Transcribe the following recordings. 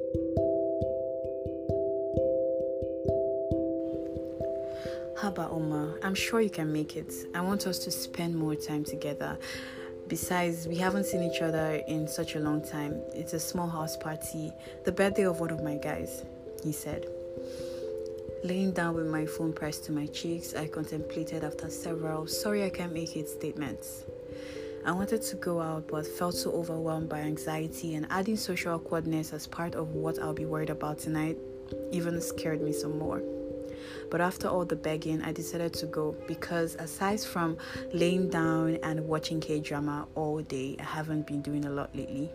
Haba Omar, I'm sure you can make it. I want us to spend more time together. Besides, we haven't seen each other in such a long time. It's a small house party, the birthday of one of my guys, he said. Laying down with my phone pressed to my cheeks, I contemplated after several "sorry I can't make it" statements. I wanted to go out but felt so overwhelmed by anxiety, and adding social awkwardness as part of what I'll be worried about tonight even scared me some more. But after all the begging, I decided to go because aside from laying down and watching K-drama all day, I haven't been doing a lot lately.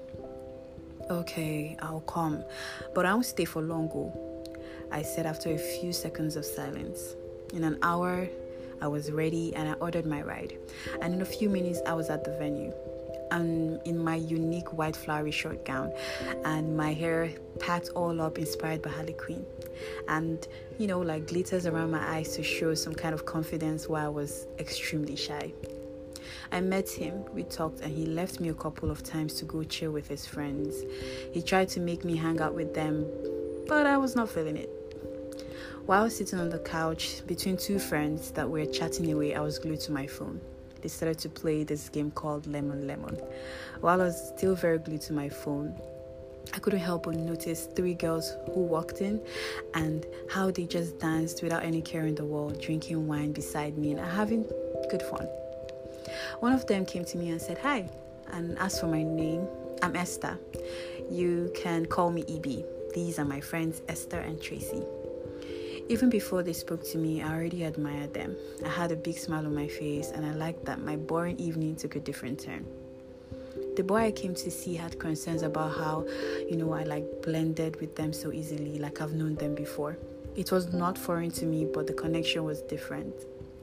Okay, I'll come, but I won't stay for long, I said after a few seconds of silence. In an hour, I was ready and I ordered my ride. And in a few minutes, I was at the venue. I'm in my unique white flowery short gown and my hair packed all up inspired by Harley Quinn. And, like glitters around my eyes to show some kind of confidence while I was extremely shy. I met him, we talked, and he left me a couple of times to go chill with his friends. He tried to make me hang out with them, but I was not feeling it. While sitting on the couch between two friends that were chatting away, I was glued to my phone. They started to play this game called Lemon Lemon. While I was still very glued to my phone, I couldn't help but notice three girls who walked in and how they just danced without any care in the world, drinking wine beside me and having good fun. One of them came to me and said hi and asked for my name. I'm Esther. You can call me EB. These are my friends Esther and Tracy. Even before they spoke to me, I already admired them. I had a big smile on my face and I liked that my boring evening took a different turn. The boy I came to see had concerns about how, I blended with them so easily, like I've known them before. It was not foreign to me, but the connection was different.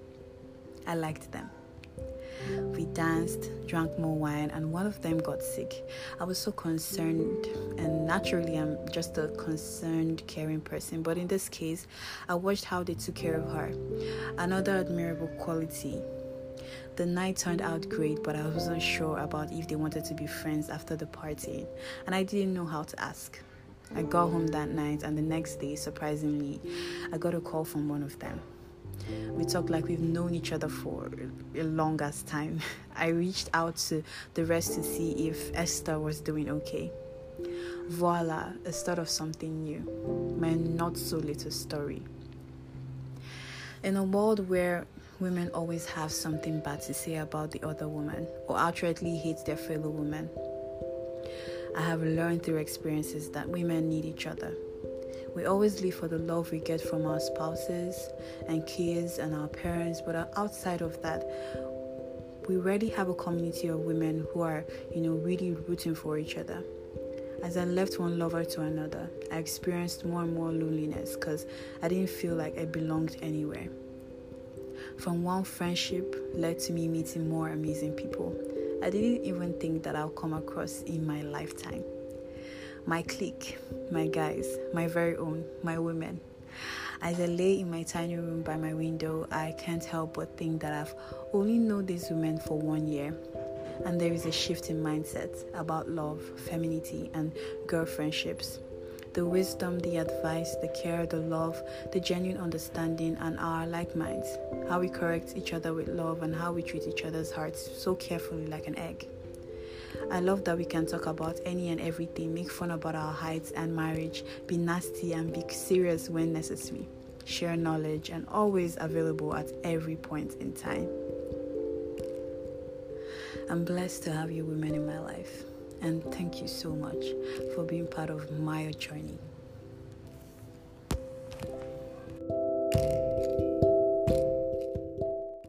I liked them. We danced, drank more wine, and one of them got sick. I was so concerned, and naturally I'm just a concerned, caring person, but in this case, I watched how they took care of her. Another admirable quality. The night turned out great, but I wasn't sure about if they wanted to be friends after the party, and I didn't know how to ask. I got home that night, and the next day, surprisingly, I got a call from one of them. We talked like we've known each other for a longest time. I reached out to the rest to see if Esther was doing okay. Voila, a start of something new. My not so little story. In a world where women always have something bad to say about the other woman or outrightly hate their fellow woman, I have learned through experiences that women need each other. We always live for the love we get from our spouses and kids and our parents, but outside of that, we rarely have a community of women who are, really rooting for each other. As I left one lover to another, I experienced more and more loneliness because I didn't feel like I belonged anywhere. From one friendship led to me meeting more amazing people I didn't even think that I'll come across in my lifetime. My clique, my guys, my very own, my women. As I lay in my tiny room by my window, I can't help but think that I've only known these women for 1 year. And there is a shift in mindset about love, femininity, and girl friendships. The wisdom, the advice, the care, the love, the genuine understanding, and our like minds. How we correct each other with love and how we treat each other's hearts so carefully like an egg. I love that we can talk about any and everything, make fun about our heights and marriage, be nasty and be serious when necessary, share knowledge, and always available at every point in time. I'm blessed to have you women in my life, and thank you so much for being part of my journey.